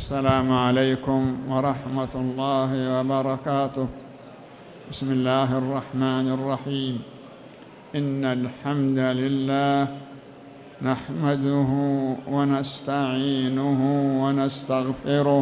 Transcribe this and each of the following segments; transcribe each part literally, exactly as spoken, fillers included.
السلام عليكم ورحمة الله وبركاته. بسم الله الرحمن الرحيم. إن الحمد لله نحمده ونستعينه ونستغفره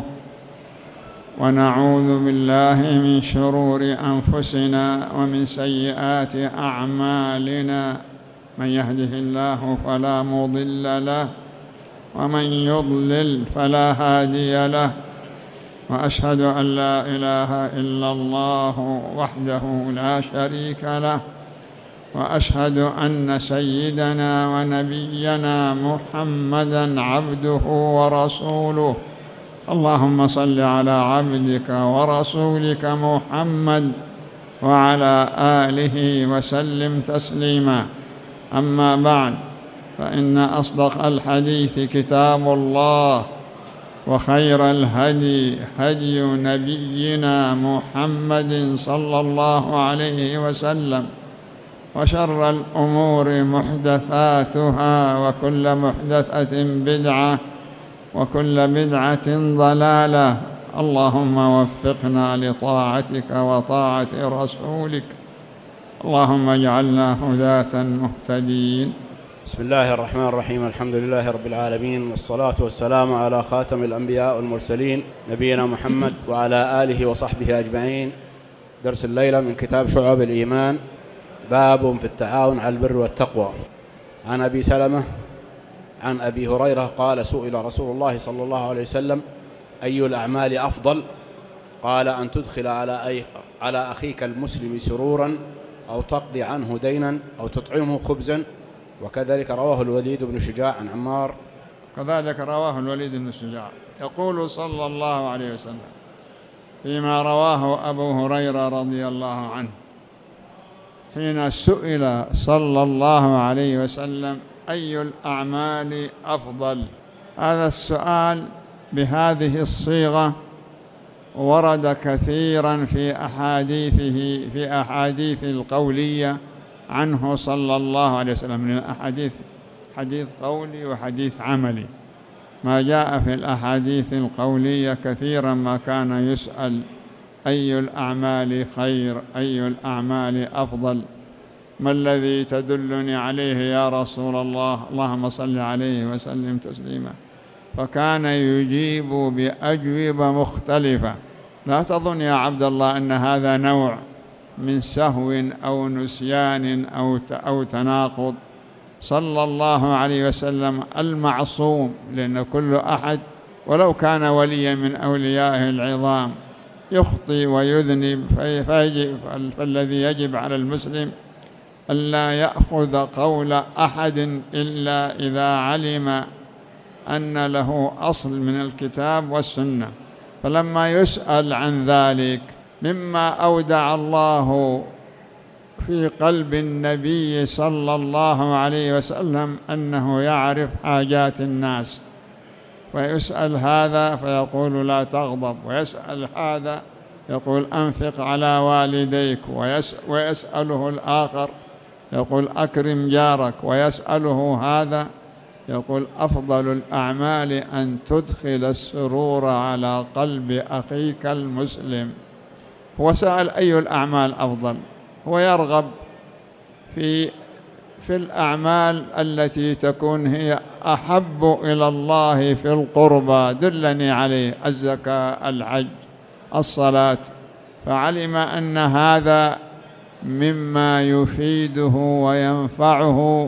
ونعوذ بالله من شرور أنفسنا ومن سيئات أعمالنا، من يهده الله فلا مضل له ومن يضلل فلا هادي له، وأشهد أن لا إله إلا الله وحده لا شريك له، وأشهد أن سيدنا ونبينا محمدًا عبده ورسوله. اللهم صل على عبدك ورسولك محمد وعلى آله وسلم تسليما. أما بعد، فإن أصدق الحديث كتاب الله، وخير الهدي هدي نبينا محمد صلى الله عليه وسلم، وشر الأمور محدثاتها، وكل محدثة بدعة، وكل بدعة ضلالة. اللهم وفقنا لطاعتك وطاعة رسولك، اللهم اجعلنا هداة مهتدين. بسم الله الرحمن الرحيم. الحمد لله رب العالمين، والصلاة والسلام على خاتم الأنبياء والمرسلين نبينا محمد وعلى آله وصحبه أجمعين. درس الليلة من كتاب شعب الإيمان، باب في التعاون على البر والتقوى. عن أبي سلمة عن أبي هريرة قال: سئل رسول الله صلى الله عليه وسلم: أي الأعمال أفضل؟ قال: أن تدخل على, أي على أخيك المسلم سرورا، أو تقضي عنه دينا، أو تطعمه خبزا. وكذلك رواه الوليد بن شجاع عن عمار. كذلك رواه الوليد بن شجاع. يقول صلى الله عليه وسلم فيما رواه أبو هريرة رضي الله عنه، حين سئل صلى الله عليه وسلم: أي الأعمال أفضل؟ هذا السؤال بهذه الصيغة ورد كثيرا في أحاديثه في أحاديث القولية عنه صلى الله عليه وسلم، من الأحاديث حديث قولي وحديث عملي. ما جاء في الأحاديث القولية كثيرا ما كان يسأل: أي الأعمال خير؟ أي الأعمال أفضل؟ ما الذي تدلني عليه يا رسول الله؟ اللهم صل عليه وسلم تسليما. فكان يجيب بأجوبة مختلفة. لا تظن يا عبد الله أن هذا نوع من سهو أو نسيان أو أو تناقض. صلى الله عليه وسلم المعصوم، لأن كل أحد ولو كان وليا من أوليائه العظام يخطئ ويذنب، فالذي يجب على المسلم ألا يأخذ قول أحد إلا إذا علم أن له أصل من الكتاب والسنة. فلما يسأل عن ذلك مما أودع الله في قلب النبي صلى الله عليه وسلم أنه يعرف حاجات الناس، ويسأل هذا فيقول: لا تغضب، ويسأل هذا يقول: أنفق على والديك، ويسأله الآخر يقول: أكرم جارك، ويسأله هذا يقول: أفضل الأعمال أن تدخل السرور على قلب أخيك المسلم. هو سأل أي الأعمال أفضل، هو يرغب في في الأعمال التي تكون هي أحب إلى الله في القربى. دلني عليه: الزكاة، الحج، الصلاة. فعلم أن هذا مما يفيده وينفعه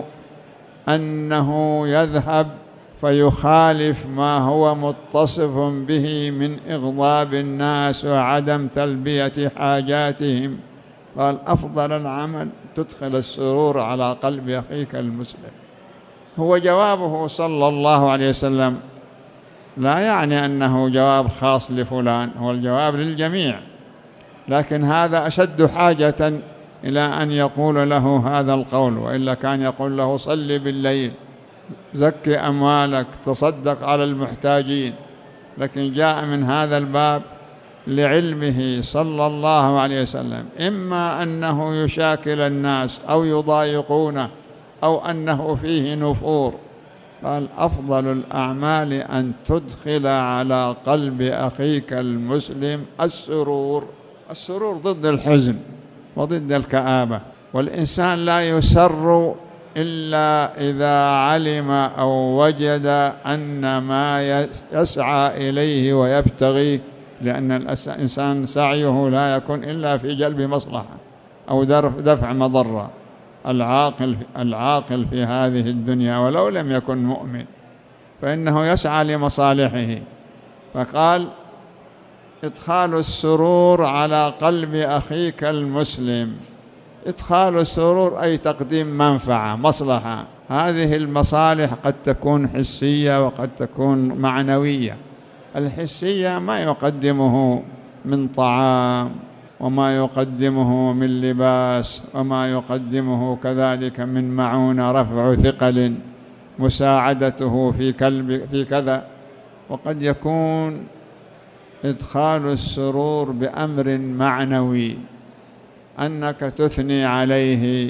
أنه يذهب فيخالف ما هو متصف به من إغضاب الناس وعدم تلبية حاجاتهم. قال: أفضل العمل تدخل السرور على قلب أخيك المسلم. هو جوابه صلى الله عليه وسلم لا يعني أنه جواب خاص لفلان، هو الجواب للجميع، لكن هذا أشد حاجة إلى أن يقول له هذا القول، وإلا كان يقول له: صل بالليل، زكي أموالك، تصدق على المحتاجين. لكن جاء من هذا الباب لعلمه صلى الله عليه وسلم إما أنه يشاكل الناس أو يضايقونه، أو أنه فيه نفور، قال أفضل الأعمال أن تدخل على قلب أخيك المسلم السرور. السرور ضد الحزن وضد الكآبة، والإنسان لا يسر إلا إذا علم أو وجد أن ما يسعى إليه ويبتغي، لأن الإنسان سعيه لا يكون إلا في جلب مصلحة أو دفع مضرة. العاقل العاقل في هذه الدنيا ولو لم يكن مؤمن فإنه يسعى لمصالحه. فقال إدخال السرور على قلب أخيك المسلم. إدخال السرور أي تقديم منفعة مصلحة. هذه المصالح قد تكون حسية وقد تكون معنوية. الحسية ما يقدمه من طعام وما يقدمه من لباس وما يقدمه كذلك من معونة، رفع ثقل، مساعدته في كلب في كذا. وقد يكون إدخال السرور بأمر معنوي، أنك تثني عليه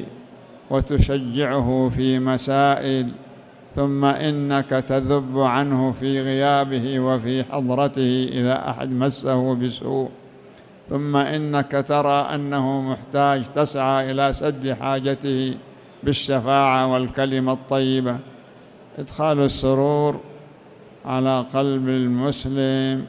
وتشجعه في مسائل، ثم إنك تذب عنه في غيابه وفي حضرته إذا أحد مسه بسوء، ثم إنك ترى أنه محتاج تسعى إلى سد حاجته بالشفاعة والكلمة الطيبة. إدخال السرور على قلب المسلم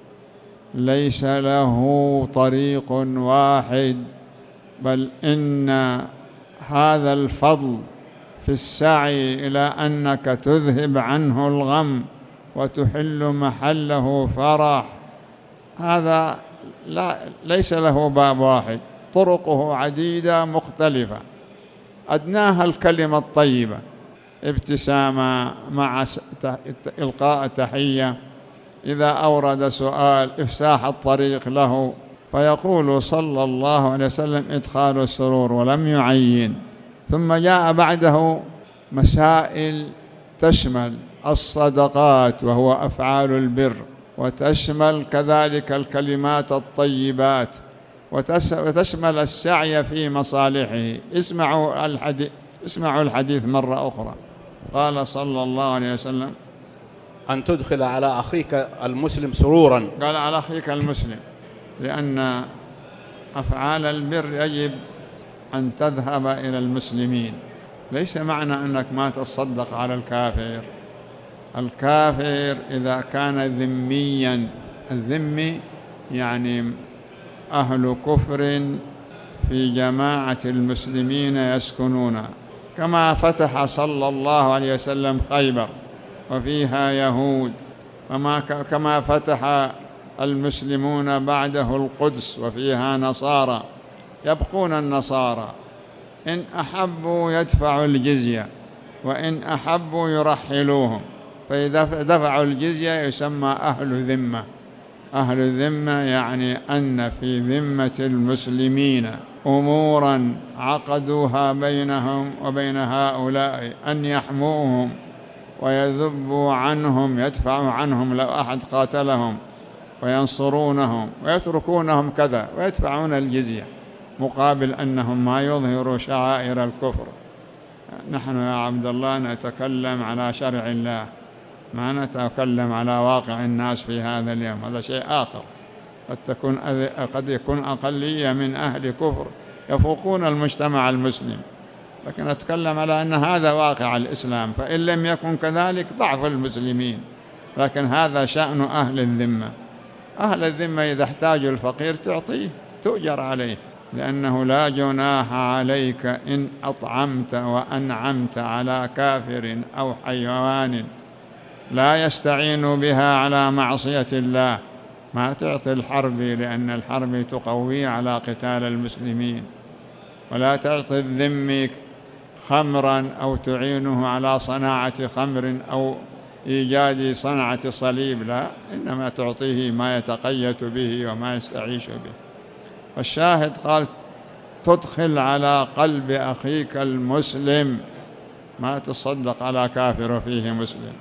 ليس له طريق واحد، بل إن هذا الفضل في السعي إلى أنك تذهب عنه الغم وتحل محله فرح، هذا لا ليس له باب واحد، طرقه عديدة مختلفة. أدناها الكلمة الطيبة، ابتسامة مع إلقاء تحية، إذا أورد سؤال إفساح الطريق له. فيقول صلى الله عليه وسلم إدخال السرور ولم يعين. ثم جاء بعده مسائل تشمل الصدقات وهو أفعال البر، وتشمل كذلك الكلمات الطيبات، وتشمل السعي في مصالحه. اسمعوا الحديث اسمعوا الحديث مرة أخرى. قال صلى الله عليه وسلم أن تدخل على أخيك المسلم سرورا. قال على أخيك المسلم، لأن أفعال البر يجب أن تذهب إلى المسلمين. ليس معنى أنك ما تصدق على الكافر. الكافر إذا كان ذميا، الذمي يعني أهل كفر في جماعة المسلمين يسكنون، كما فتح صلى الله عليه وسلم خيبر وفيها يهود، وما كما فتح المسلمون بعده القدس وفيها نصارى. يبقون النصارى، إن أحبوا يدفعوا الجزية وإن أحبوا يرحلوهم، فإذا دفعوا الجزية يسمى أهل ذمة. أهل ذمة يعني أن في ذمة المسلمين أمورا عقدوها بينهم وبين هؤلاء أن يحموهم ويذبوا عنهم، يدفعوا عنهم لو أحد قاتلهم، وينصرونهم ويتركونهم كذا، ويدفعون الجزية مقابل أنهم ما يظهروا شعائر الكفر. نحن يا عبد الله نتكلم على شرع الله، ما نتكلم على واقع الناس في هذا اليوم، هذا شيء آخر. قد تكون قد يكون أقلية من أهل كفر يفوقون المجتمع المسلم، لكن أتكلم على أن هذا واقع الإسلام، فإن لم يكن كذلك ضعف المسلمين، لكن هذا شأن أهل الذمة. أهل الذمة إذا احتاجوا الفقير تعطيه، تؤجر عليه، لأنه لا جناح عليك إن أطعمت وأنعمت على كافر أو حيوان لا يستعين بها على معصية الله. ما تعطي الحربي، لأن الحرب تقوي على قتال المسلمين، ولا تعطي الذمي خمرا أو تعينه على صناعة خمر أو إيجاد صنعة صليب، لا، إنما تعطيه ما يتقيت به وما يستعيش به. والشاهد قال تدخل على قلب أخيك المسلم، ما تصدق على كافر وفيه مسلم.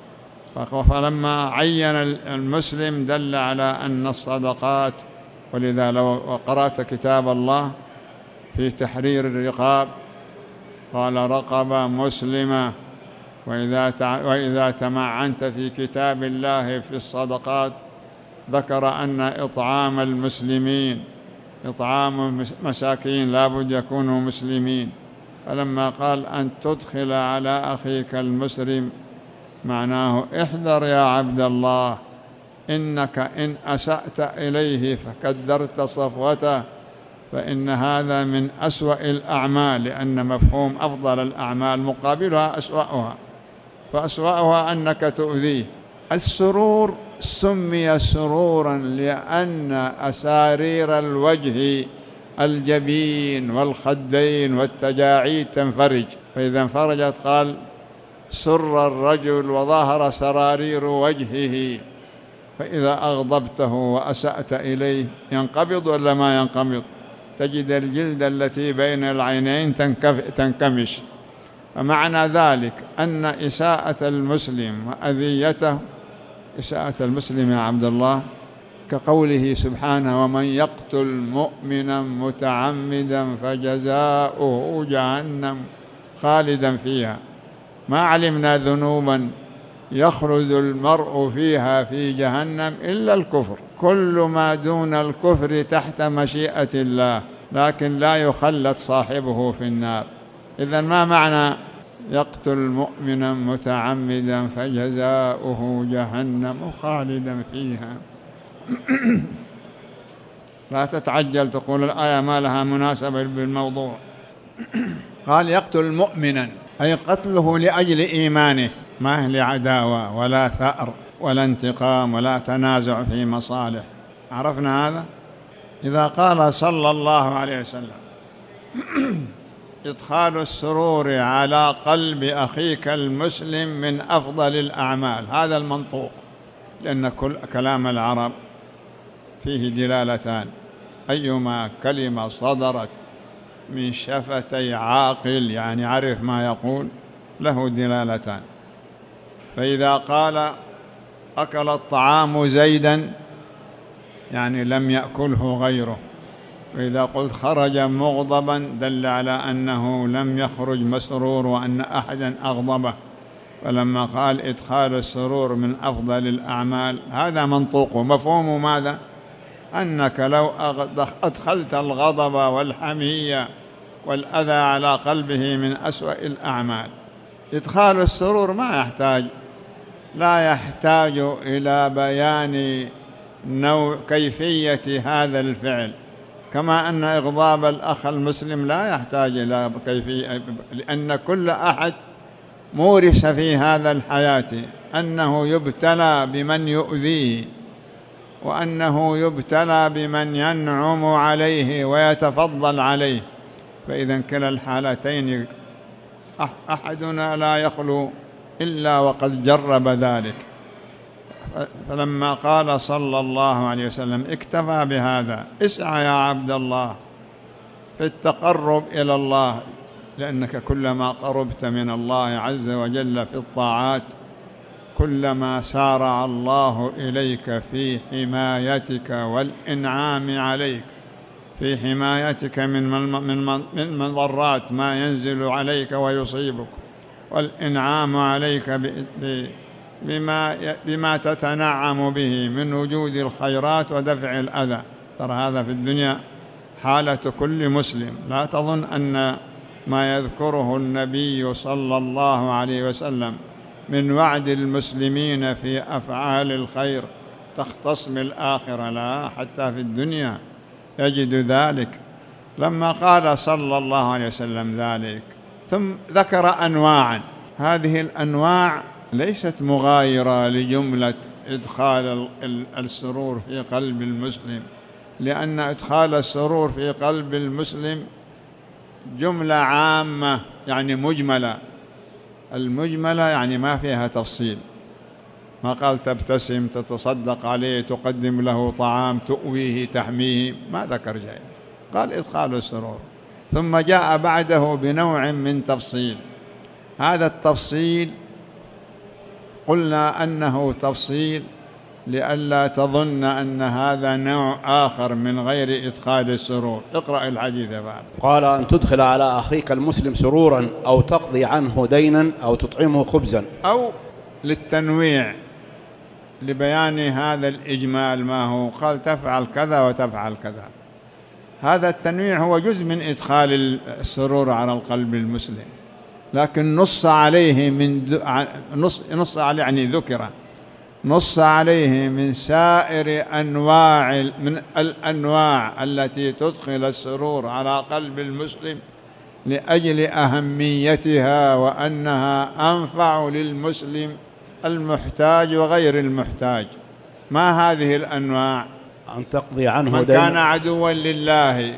فلما عين المسلم دل على أن الصدقات، ولذا لو قرأت كتاب الله في تحرير الرقاب قال رقبة مسلمة وإذا وإذا تمعنت في كتاب الله في الصدقات ذكر أن إطعام المسلمين، إطعام مساكين لا بد يكونوا مسلمين، فلما قال أن تدخل على أخيك المسلم معناه احذر يا عبد الله، إنك إن أسأت إليه فكدرت صفوته فإن هذا من أسوأ الأعمال، لأن مفهوم أفضل الأعمال مقابلها أسوأها، فأسوأها أنك تؤذيه. السرور سمي سرورا لأن أسارير الوجه الجبين والخدين والتجاعيد تنفرج، فإذا انفرجت قال سر الرجل وظهر سرارير وجهه، فإذا أغضبته وأسأت إليه ينقبض ولا ما ينقبض؟ تجد الجلد التي بين العينين تنكمش. فمعنى ذلك أن إساءة المسلم وأذيته، إساءة المسلم يا عبد الله كقوله سبحانه ومن يقتل مؤمنا متعمدا فجزاؤه جهنم خالدا فيها، ما علمنا ذنوبا يخلد المرء فيها في جهنم إلا الكفر، كل ما دون الكفر تحت مشيئة الله، لكن لا يخلد صاحبه في النار. إذن ما معنى يقتل مؤمنا متعمدا فجزاؤه جهنم خالدا فيها؟ لا تتعجل تقول الآية ما لها مناسبة بالموضوع. قال يقتل مؤمنا أي قتله لأجل إيمانه، ما هي لعداوة ولا ثأر ولا انتقام ولا تنازع في مصالح. عرفنا هذا؟ إذا قال صلى الله عليه وسلم إدخال السرور على قلب أخيك المسلم من أفضل الأعمال، هذا المنطوق، لأن كل كلام العرب فيه دلالتان، أيما كلمة صدرت من شفتي عاقل يعني عرف ما يقول له دلالتان. فإذا قال أكل الطعام زيدا يعني لم يأكله غيره، وإذا قلت خرج مغضبا دل على أنه لم يخرج مسرور وأن أحدا أغضبه. فلما قال إدخال السرور من أفضل الأعمال هذا منطوقه، مفهوم ماذا؟ أنك لو أدخلت الغضب والحمية والأذى على قلبه من أسوأ الأعمال. إدخال السرور ما يحتاج لا يحتاج إلى بيان نوع كيفية هذا الفعل، كما أن إغضاب الأخ المسلم لا يحتاج إلى كيفية، لأن كل أحد مورس في هذا الحياة أنه يبتلى بمن يؤذيه، وأنه يبتلى بمن ينعم عليه ويتفضل عليه، فإذا كلا الحالتين أحدنا لا يخلو إلا وقد جرب ذلك. فلما قال صلى الله عليه وسلم اكتفى بهذا، اسعى يا عبد الله في التقرب إلى الله، لأنك كلما قربت من الله عز وجل في الطاعات كلما سارع الله إليك في حمايتك والإنعام عليك، في حمايتك من من مضرات ما ينزل عليك ويصيبك، والإنعام عليك بما بما تتنعم به من وجود الخيرات ودفع الأذى. ترى هذا في الدنيا حالة كل مسلم، لا تظن أن ما يذكره النبي صلى الله عليه وسلم من وعد المسلمين في أفعال الخير تختص بالآخرة، لا، حتى في الدنيا يجد ذلك. لما قال صلى الله عليه وسلم ذلك ثم ذكر أنواعا، هذه الأنواع ليست مغايرة لجملة إدخال السرور في قلب المسلم، لأن إدخال السرور في قلب المسلم جملة عامة يعني مجملة، المجملة يعني ما فيها تفصيل، ما قال تبتسم تتصدق عليه تقدم له طعام تؤويه تحميه، ما ذكر شيء، قال إدخال السرور، ثم جاء بعده بنوع من تفصيل. هذا التفصيل قلنا أنه تفصيل لئلا تظن أن هذا نوع آخر من غير إدخال السرور. اقرأ الحديث بعد. قال: أن تدخل على أخيك المسلم سرورا أو تقضي عنه دينا أو تطعمه خبزا. أو للتنويع لبيان هذا الإجمال ما هو، قال تفعل كذا وتفعل كذا. هذا التنويع هو جزء من إدخال السرور على القلب المسلم، لكن نص عليه من نص نص عليه يعني ذكر نص عليه من سائر أنواع من الأنواع التي تدخل السرور على قلب المسلم لأجل أهميتها وأنها أنفع للمسلم المحتاج وغير المحتاج. ما هذه الأنواع؟ أن تقضي عنه من دين. كان عدوا لله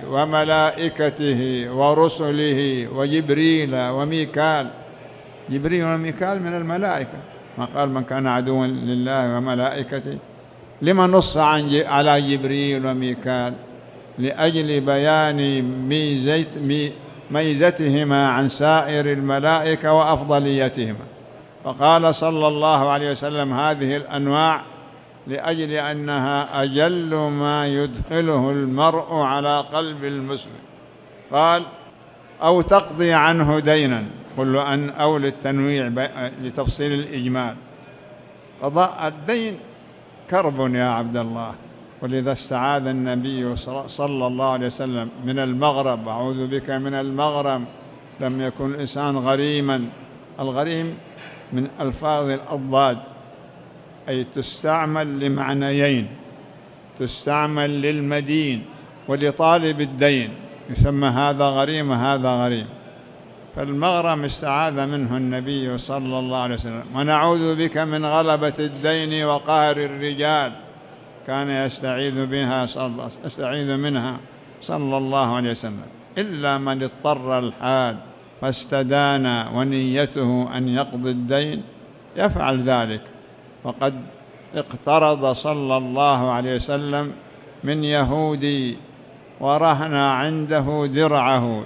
وملائكته ورسله وجبريل وميكال. جبريل وميكال من الملائكة، ما قال من كان عدوا لله وملائكته. لما نص عن على جبريل وميكال؟ لأجل بيان ميزت ميزتهما عن سائر الملائكة وأفضليتهما. فقال صلى الله عليه وسلم هذه الأنواع لأجل أنها أجل ما يدخله المرء على قلب المسلم. قال: أو تقضي عنه دينا. قل له أن أو للتنويع لتفصيل الإجمال. قضاء الدين كرب يا عبد الله، ولذا استعاذ النبي صلى الله عليه وسلم من المغرب: أعوذ بك من المغرم. لم يكن الإنسان غريما. الغريم من ألفاظ الأضداد، أي تستعمل لمعنيين: تستعمل للمدين ولطالب الدين، يسمى هذا غريم وهذا غريم. فالمغرم استعاذ منه النبي صلى الله عليه وسلم. ونعوذ بك من غلبة الدين وقهر الرجال، كان يستعيذ بها صلى يستعيذ منها صلى الله عليه وسلم. إلا من اضطر الحال فاستدان ونيته أن يقضي الدين يفعل ذلك. وقد اقترض صلى الله عليه وسلم من يهودي ورهن عنده درعه،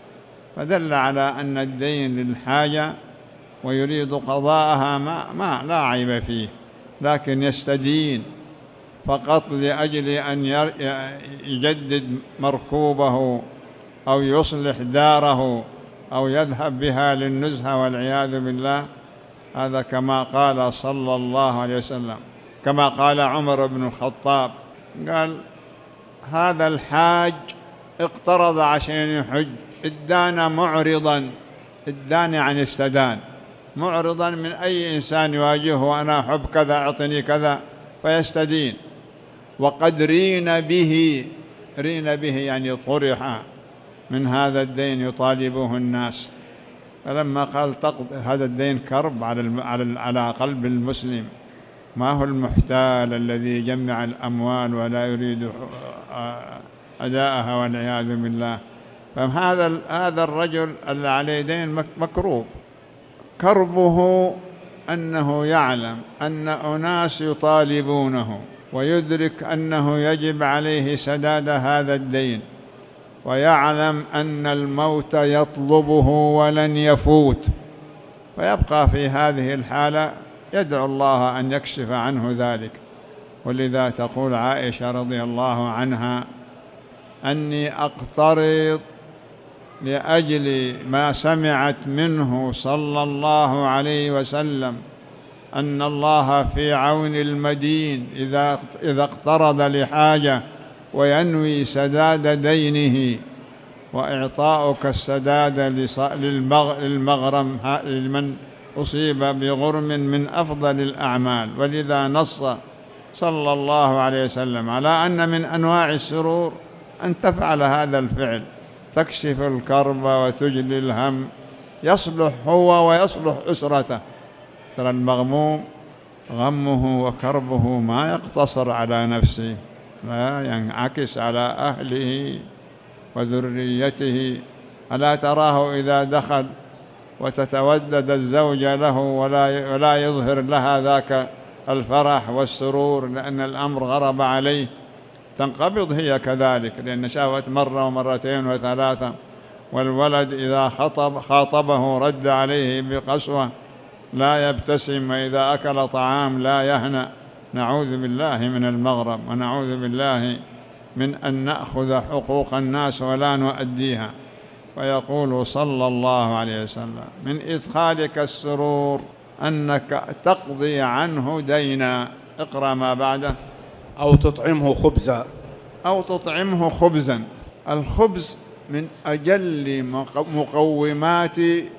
فدل على أن الدين للحاجة ويريد قضاءها ما, ما لا عيب فيه، لكن يستدين فقط لأجل أن يجدد مركوبه أو يصلح داره أو يذهب بها للنزهة والعياذ بالله. هذا كما قال صلى الله عليه وسلم، كما قال عمر بن الخطاب، قال: هذا الحاج اقترض عشان يحج، ادان معرضا. ادان عن استدان، معرضا من أي إنسان يواجهه: وأنا أحب كذا أعطني كذا، فيستدين. وقد رين به، رين به يعني طرح من هذا الدين يطالبه الناس. فلما قال تقضي هذا الدين كرب على على قلب المسلم، ما هو المحتال الذي يجمع الأموال ولا يريد أداءها والعياذ بالله. فهذا هذا الرجل اللي عليه دين مكروب، كربه أنه يعلم أن أناس يطالبونه، ويدرك أنه يجب عليه سداد هذا الدين، ويعلم أن الموت يطلبه ولن يفوت، فيبقى في هذه الحالة يدعو الله أن يكشف عنه ذلك. ولذا تقول عائشة رضي الله عنها: أني أقترض لأجل ما سمعت منه صلى الله عليه وسلم أن الله في عون المدين إذا إذا اقترض لحاجة وينوي سداد دينه، وإعطاؤك السداد للمغرم لمن أصيب بغرم من أفضل الأعمال. ولذا نص صلى الله عليه وسلم على أن من أنواع السرور أن تفعل هذا الفعل، تكشف الكرب وتجلي الهم، يصلح هو ويصلح أسرته. ترى المغموم غمه وكربه ما يقتصر على نفسه، لا ينعكس على أهله وذريته. ألا تراه إذا دخل وتتودد الزوجة له ولا ولا يظهر لها ذاك الفرح والسرور لأن الأمر غرب عليه، تنقبض هي كذلك، لأن شافت مرة ومرتين وثلاثة. والولد إذا خطب خاطبه رد عليه بقسوة، لا يبتسم، وإذا أكل طعام لا يهنأ، نعوذ بالله من المغرب، ونعوذ بالله من أن نأخذ حقوق الناس ولا نؤديها. ويقول صلى الله عليه وسلم: من إدخالك السرور أنك تقضي عنه دينا. اقرأ ما بعده: أو تطعمه خبزا. أو تطعمه خبزا. الخبز من أجل مقومات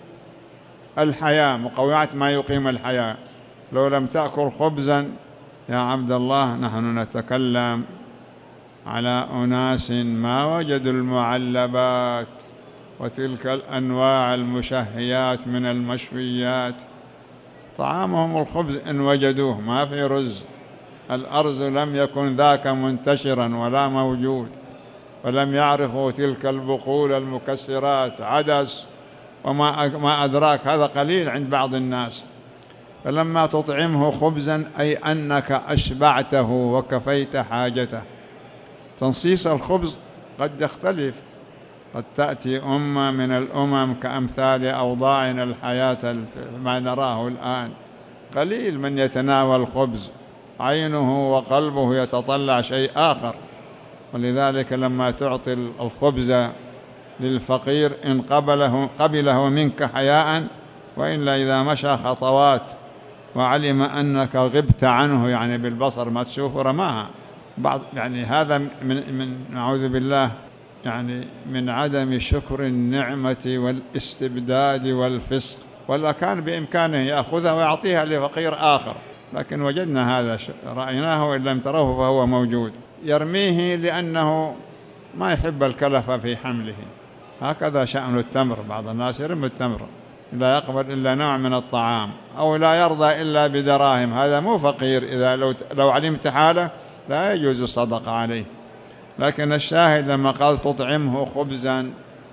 الحياة، مقومات ما يقيم الحياة. لو لم تأكل خبزا يا عبد الله، نحن نتكلم على أناس ما وجدوا المعلبات وتلك الأنواع المشهيات من المشويات، طعامهم الخبز إن وجدوه، ما في رز. الأرز لم يكن ذاك منتشرا ولا موجود، ولم يعرفوا تلك البقول المكسرات، عدس وما ما أدراك، هذا قليل عند بعض الناس. فلما تطعمه خبزا أي أنك أشبعته وكفيت حاجته. تنصيص الخبز قد يختلف، قد تأتي أمة من الأمم كأمثال أوضاعنا الحياة ما نراه الآن، قليل من يتناول الخبز، عينه وقلبه يتطلع شيء آخر. ولذلك لما تعطي الخبز للفقير إن قبله قبله منك حياء، وإلا إذا مشى خطوات وعلم أنك غبت عنه، يعني بالبصر ما تشوفه، رماها. بعض يعني هذا من من نعوذ بالله يعني من عدم شكر النعمة والاستبداد والفسق. ولا كان بإمكانه يأخذها ويعطيها لفقير آخر، لكن وجدنا هذا، رأيناه وإن لم تروه فهو موجود. يرميه لأنه ما يحب الكلف في حمله. هكذا شأن التمر، بعض الناس يرمي التمر، لا يقبل إلا نوع من الطعام، أو لا يرضى إلا بدراهم. هذا مو فقير، إذا لو لو علمت حاله لا يجوز الصدقة عليه. لكن الشاهد لما قال تطعمه خبزا،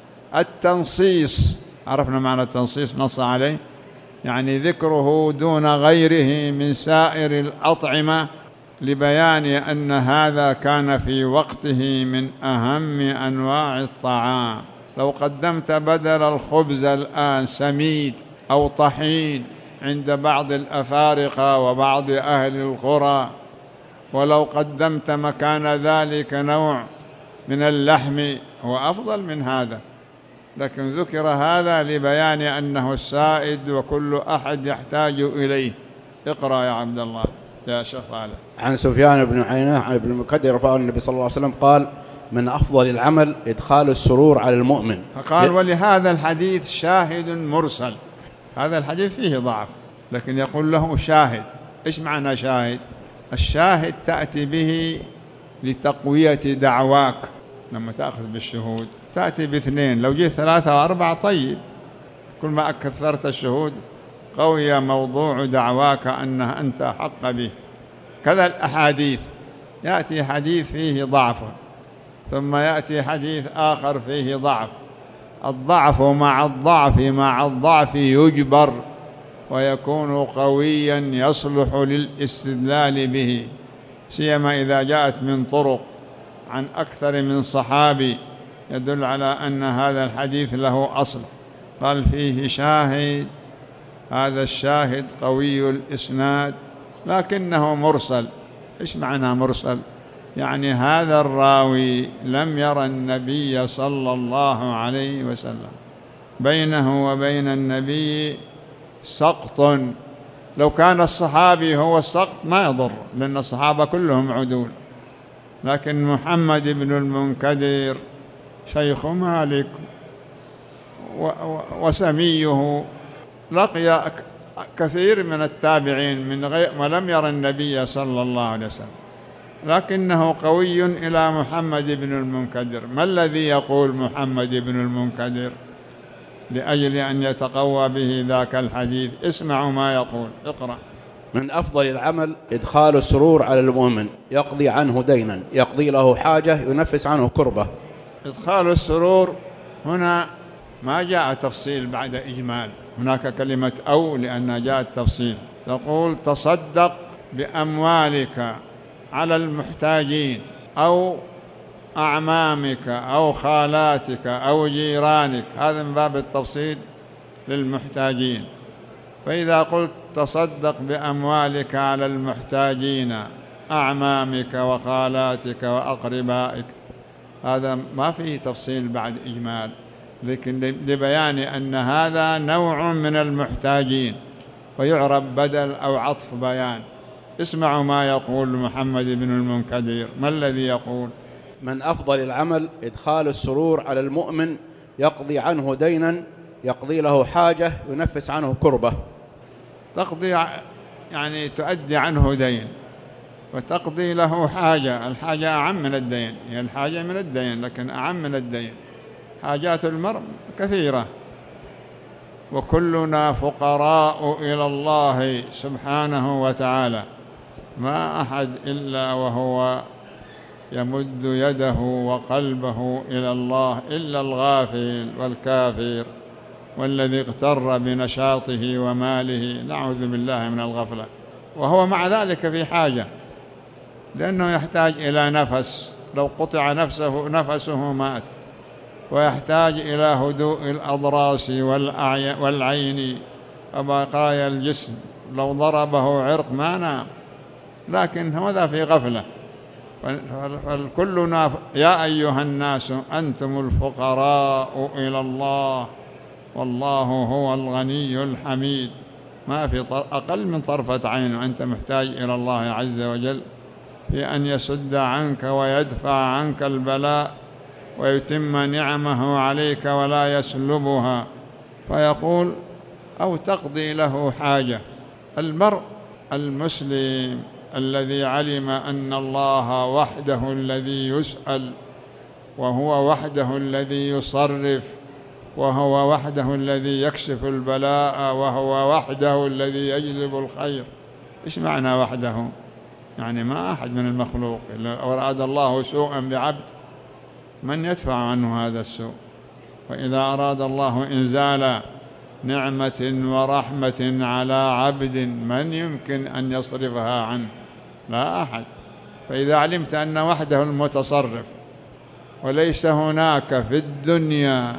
التنصيص، عرفنا معنى التنصيص، نص عليه يعني ذكره دون غيره من سائر الأطعمة، لبيان أن هذا كان في وقته من أهم أنواع الطعام. لو قدمت بدل الخبز الآن سميد أو طحين عند بعض الأفارقة وبعض أهل القرى، ولو قدمت مكان ذلك نوع من اللحم هو أفضل من هذا، لكن ذكر هذا لبيان أنه السائد وكل أحد يحتاج إليه. اقرأ يا عبد الله يا شيخ صالح. عن سفيان بن عيينة عن ابن المكدر رفعه النبي صلى الله عليه وسلم قال: من أفضل العمل إدخال السرور على المؤمن. فقال: ولهذا الحديث شاهد مرسل. هذا الحديث فيه ضعف، لكن يقول له شاهد. إيش معنى شاهد؟ الشاهد تأتي به لتقوية دعواك. لما تأخذ بالشهود تأتي باثنين، لو جيت ثلاثة وأربعة طيب، كل ما أكثرت الشهود قوي موضوع دعواك أنه أنت حق به. كذا الأحاديث، يأتي حديث فيه ضعف، ثم يأتي حديث آخر فيه ضعف. الضعف مع الضعف مع الضعف يجبر ويكون قويا يصلح للاستدلال به، سيما إذا جاءت من طرق عن أكثر من صحابي يدل على أن هذا الحديث له أصل. قال فيه شاهد، هذا الشاهد قوي الإسناد لكنه مرسل. إيش معنى مرسل؟ يعني هذا الراوي لم يرى النبي صلى الله عليه وسلم، بينه وبين النبي سقط. لو كان الصحابي هو السقط ما يضر، لأن الصحابة كلهم عدول، لكن محمد بن المنكدر شيخ مالك وسميه لقي كثير من التابعين من غير ولم يرى النبي صلى الله عليه وسلم، لكنه قوي إلى محمد بن المنكدر. ما الذي يقول محمد بن المنكدر لأجل أن يتقوى به ذاك الحديث؟ اسمعوا ما يقول. اقرأ. من أفضل العمل إدخال السرور على المؤمن، يقضي عنه دينا، يقضي له حاجة، ينفس عنه كربة. إدخال السرور هنا ما جاء تفصيل بعد إجمال، هناك كلمة أو لأنها جاءت تفصيل. تقول تصدق بأموالك على المحتاجين أو أعمامك أو خالاتك أو جيرانك، هذا من باب التفصيل للمحتاجين. فإذا قلت تصدق بأموالك على المحتاجين أعمامك وخالاتك وأقربائك، هذا ما فيه تفصيل بعد إجمال، لكن لبيان أن هذا نوع من المحتاجين ويعرب بدل أو عطف بيان. اسمعوا ما يقول محمد بن المنكدر. ما الذي يقول؟ من أفضل العمل إدخال السرور على المؤمن يقضي عنه دينا، يقضي له حاجة، ينفس عنه كربة. تقضي يعني تؤدي عنه دين وتقضي له حاجة. الحاجة أعم من الدين، هي الحاجة من الدين لكن أعم من الدين. حاجات المرء كثيرة، وكلنا فقراء إلى الله سبحانه وتعالى، ما أحد إلا وهو يمد يده وقلبه إلى الله إلا الغافل والكافر والذي اغتر بنشاطه وماله، نعوذ بالله من الغفلة، وهو مع ذلك في حاجة، لأنه يحتاج إلى نفس، لو قطع نفسه نفسه مات، ويحتاج إلى هدوء الأضراس والعين وبقايا الجسم، لو ضربه عرق ما نام، لكن هذا في غفلة. فالكلنا يا أيها الناس أنتم الفقراء إلى الله والله هو الغني الحميد. ما في أقل من طرفة عين وأنت محتاج إلى الله عز وجل في أن يسد عنك ويدفع عنك البلاء ويتم نعمه عليك ولا يسلبها. فيقول أو تقضي له حاجة. المرء المسلم الذي علم أن الله وحده الذي يسأل، وهو وحده الذي يصرف، وهو وحده الذي يكشف البلاء، وهو وحده الذي يجلب الخير. إيش معنى وحده؟ يعني ما أحد من المخلوق. لو أراد الله سوءا بعبد من يدفع عنه هذا السوء؟ وإذا أراد الله إنزال نعمة ورحمة على عبد من يمكن أن يصرفها عنه؟ لا أحد. فإذا علمت أن وحده المتصرف وليس هناك في الدنيا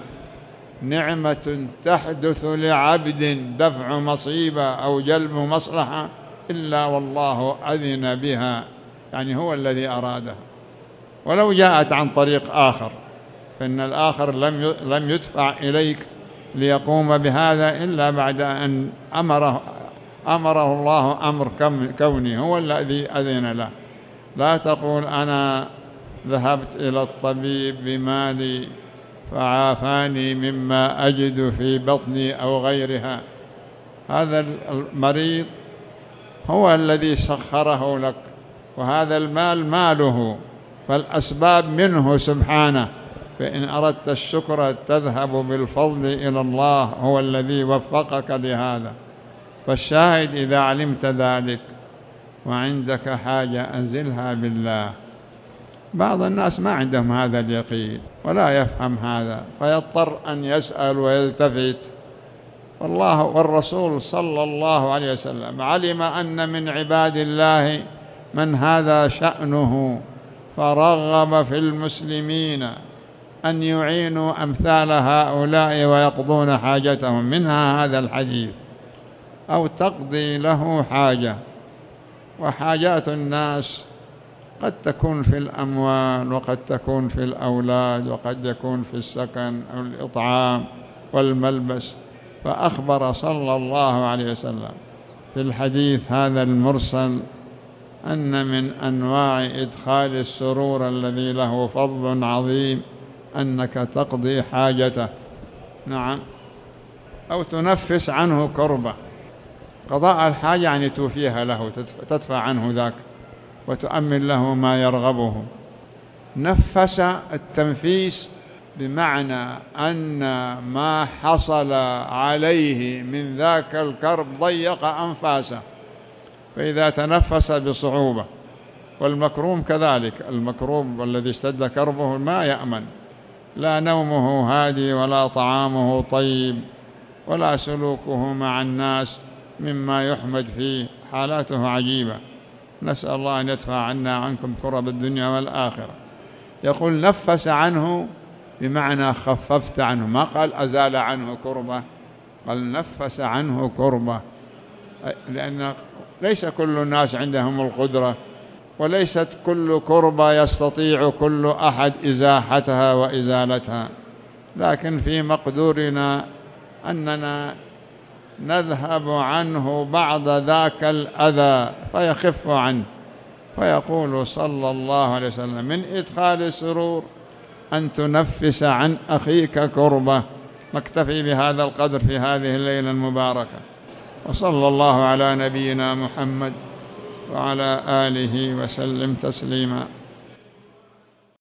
نعمة تحدث لعبد دفع مصيبة أو جلب مصلحة إلا والله أذن بها، يعني هو الذي أرادها، ولو جاءت عن طريق آخر، فإن الآخر لم لم يدفع إليك ليقوم بهذا إلا بعد أن أمره أمره الله أمر كوني، هو الذي أذن له. لا تقول أنا ذهبت إلى الطبيب بمالي فعافاني مما أجد في بطني أو غيرها. هذا المريض هو الذي سخره لك، وهذا المال ماله، فالأسباب منه سبحانه. فإن أردت الشكر تذهب بالفضل إلى الله، هو الذي وفقك لهذا. فالشاهد إذا علمت ذلك وعندك حاجة أنزلها بالله. بعض الناس ما عندهم هذا اليقين ولا يفهم هذا، فيضطر أن يسأل ويلتفت. والله والرسول صلى الله عليه وسلم علم أن من عباد الله من هذا شأنه، فرغب في المسلمين أن يعينوا أمثال هؤلاء ويقضون حاجتهم، منها هذا الحديث أو تقضي له حاجة. وحاجات الناس قد تكون في الأموال، وقد تكون في الأولاد، وقد يكون في السكن أو الإطعام والملبس. فأخبر صلى الله عليه وسلم في الحديث هذا المرسل أن من أنواع إدخال السرور الذي له فضل عظيم أنك تقضي حاجته، نعم، أو تنفس عنه كربة. قضاء الحاجة يعني توفيها له، تدفع عنه ذاك وتؤمن له ما يرغبه. نفس التنفيس بمعنى أن ما حصل عليه من ذاك الكرب ضيق أنفاسه، فإذا تنفس بصعوبة. والمكروم كذلك، المكروب والذي اشتد كربه ما يأمن، لا نومه هادي ولا طعامه طيب ولا سلوكه مع الناس مما يحمد فيه، حالاته عجيبة. نسأل الله أن يدفع عنا عنكم كرب الدنيا والآخرة. يقول نفس عنه بمعنى خففت عنه، ما قال أزال عنه كربة، قال نفس عنه كربة، لأن ليس كل الناس عندهم القدرة، وليست كل كربة يستطيع كل أحد إزاحتها وإزالتها، لكن في مقدورنا أننا نذهب عنه بعض ذاك الأذى فيخف عنه. فيقول صلى الله عليه وسلم: من إدخال السرور أن تنفس عن أخيك كربة. نكتفي بهذا القدر في هذه الليلة المباركة، وصلى الله على نبينا محمد وعلى آله وسلم تسليما.